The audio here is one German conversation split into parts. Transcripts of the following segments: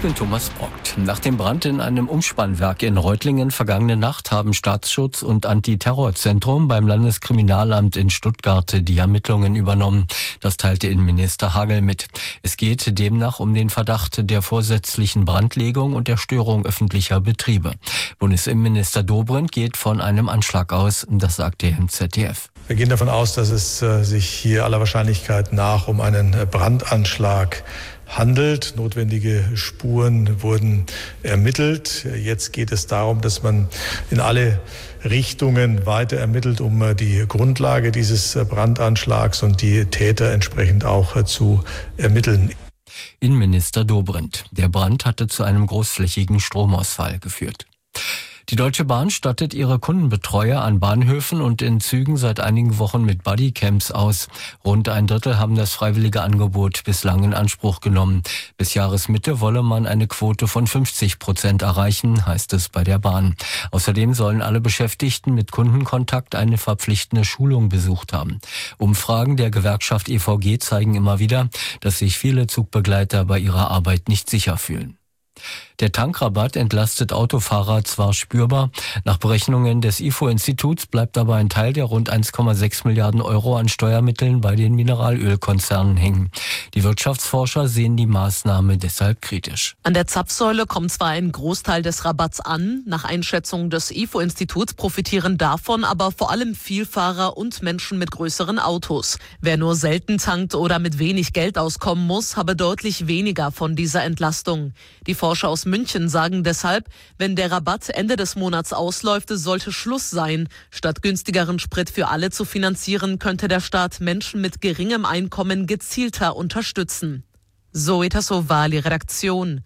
bin Thomas Brockt. Nach dem Brand in einem Umspannwerk in Reutlingen vergangene Nacht haben Staatsschutz und Antiterrorzentrum beim Landeskriminalamt in Stuttgart die Ermittlungen übernommen. Das teilte Innenminister Hagel mit. Es geht demnach um den Verdacht der vorsätzlichen Brandlegung und der Störung öffentlicher Betriebe. Bundesinnenminister Dobrindt geht von einem Anschlag aus, das sagte er im ZDF. Wir gehen davon aus, dass es sich hier aller Wahrscheinlichkeit nach um einen Brandanschlag handelt. Notwendige Spuren wurden ermittelt. Jetzt geht es darum, dass man in alle Richtungen weiter ermittelt, um die Grundlage dieses Brandanschlags und die Täter entsprechend auch zu ermitteln. Innenminister Dobrindt. Der Brand hatte zu einem großflächigen Stromausfall geführt. Die Deutsche Bahn stattet ihre Kundenbetreuer an Bahnhöfen und in Zügen seit einigen Wochen mit Bodycams aus. Rund ein Drittel haben das freiwillige Angebot bislang in Anspruch genommen. Bis Jahresmitte wolle man eine Quote von 50% erreichen, heißt es bei der Bahn. Außerdem sollen alle Beschäftigten mit Kundenkontakt eine verpflichtende Schulung besucht haben. Umfragen der Gewerkschaft EVG zeigen immer wieder, dass sich viele Zugbegleiter bei ihrer Arbeit nicht sicher fühlen. Der Tankrabatt entlastet Autofahrer zwar spürbar. Nach Berechnungen des IFO-Instituts bleibt aber ein Teil der rund 1,6 Milliarden Euro an Steuermitteln bei den Mineralölkonzernen hängen. Die Wirtschaftsforscher sehen die Maßnahme deshalb kritisch. An der Zapfsäule kommt zwar ein Großteil des Rabatts an. Nach Einschätzung des IFO-Instituts profitieren davon aber vor allem Vielfahrer und Menschen mit größeren Autos. Wer nur selten tankt oder mit wenig Geld auskommen muss, habe deutlich weniger von dieser Entlastung. Die Forscher aus München sagen deshalb, wenn der Rabatt Ende des Monats ausläuft, sollte Schluss sein. Statt günstigeren Sprit für alle zu finanzieren, könnte der Staat Menschen mit geringem Einkommen gezielter unterstützen. Zoe Tassovali, Redaktion.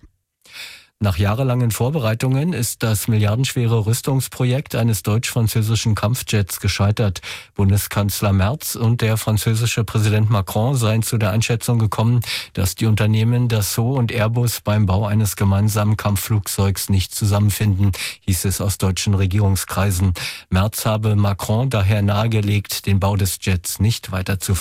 Nach jahrelangen Vorbereitungen ist das milliardenschwere Rüstungsprojekt eines deutsch-französischen Kampfjets gescheitert. Bundeskanzler Merz und der französische Präsident Macron seien zu der Einschätzung gekommen, dass die Unternehmen Dassault und Airbus beim Bau eines gemeinsamen Kampfflugzeugs nicht zusammenfinden, hieß es aus deutschen Regierungskreisen. Merz habe Macron daher nahegelegt, den Bau des Jets nicht weiter zu